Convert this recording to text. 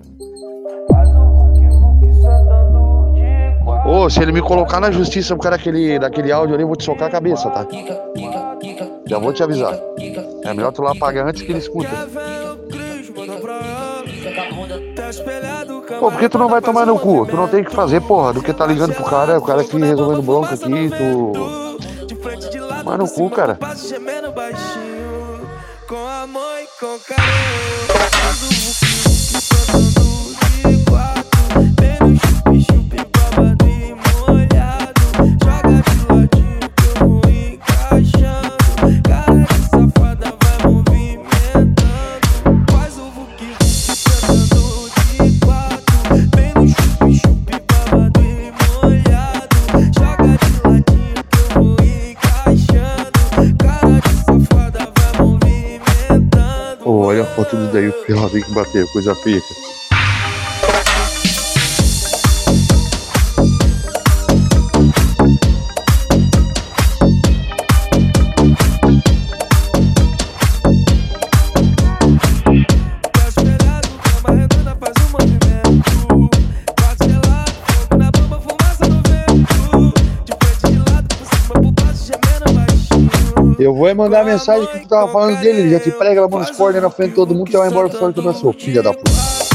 Ô, se ele me colocar na justiça por causa daquele áudio ali, eu vou te socar a cabeça, tá? Já vou te avisar. É melhor tu lá pagar antes que ele escuta. Pô, por que tu não vai tomar no cu? Tu não tem que fazer, porra, do que tá ligando pro cara, o cara aqui resolvendo bronca aqui, tu... Toma no cu, cara. Olha a foto do daí, o pelado tem que bater, coisa feia. Eu vou mandar a mensagem que tu tava falando dele, ele já te prega lá no Discord na frente de todo mundo, tu vai embora pro fora que eu não sou, filha da puta.